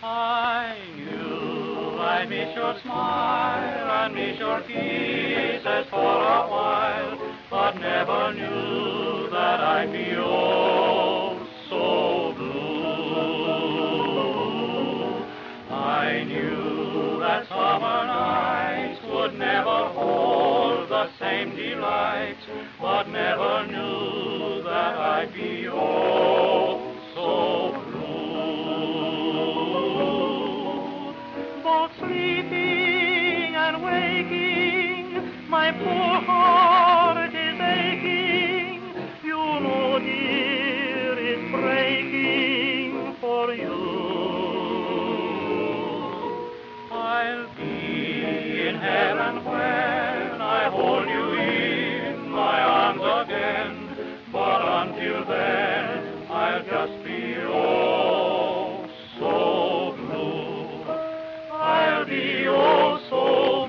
I knew I'd miss your smile and miss your kisses for a while, but never knew that I'd be oh so blue. I knew that summer nights would never hold the same delight, but never knew that I'd be oh so blue. Both sleeping and waking, my poor heart is aching. You know, dear, it's breaking for you. I'll be in heaven when I hold you in my arms again, but until then I'll just be oh so blue. I'll be oh so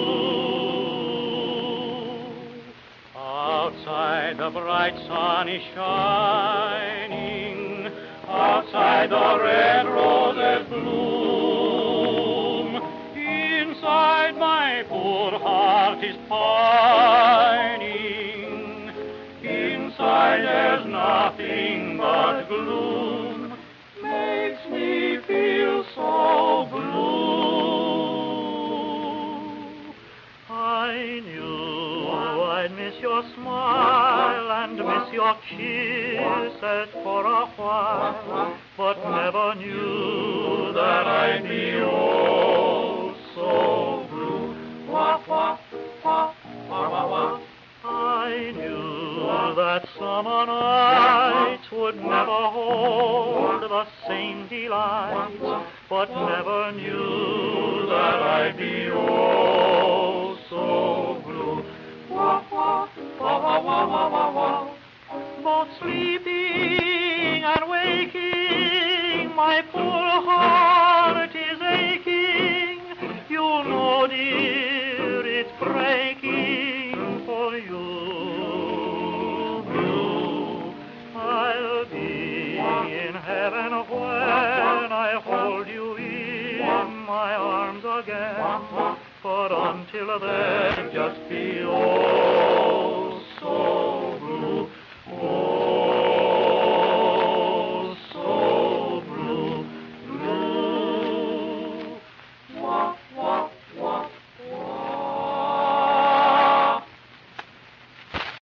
blue. Outside the bright sun is shining, outside the red roses bloom. Inside my poor heart is pining, inside there's nothing but gloom. Makes me feel so blue. I knew I'd miss your smile and miss your kisses for a while, but never knew that I'd be oh so blue. Wah, wah, wah, wah, wah, wah. I knew that summer nights would never hold the same delight, but never knew that I'd be oh so blue. Wah, wah, wah, wah, wah, wah, wah, wah. Both sleeping and waking, my poor heart is aching. You know, dear, it's breaking for you. Blue. I'll be in heaven when I hold you in my arms again, but until then just be oh so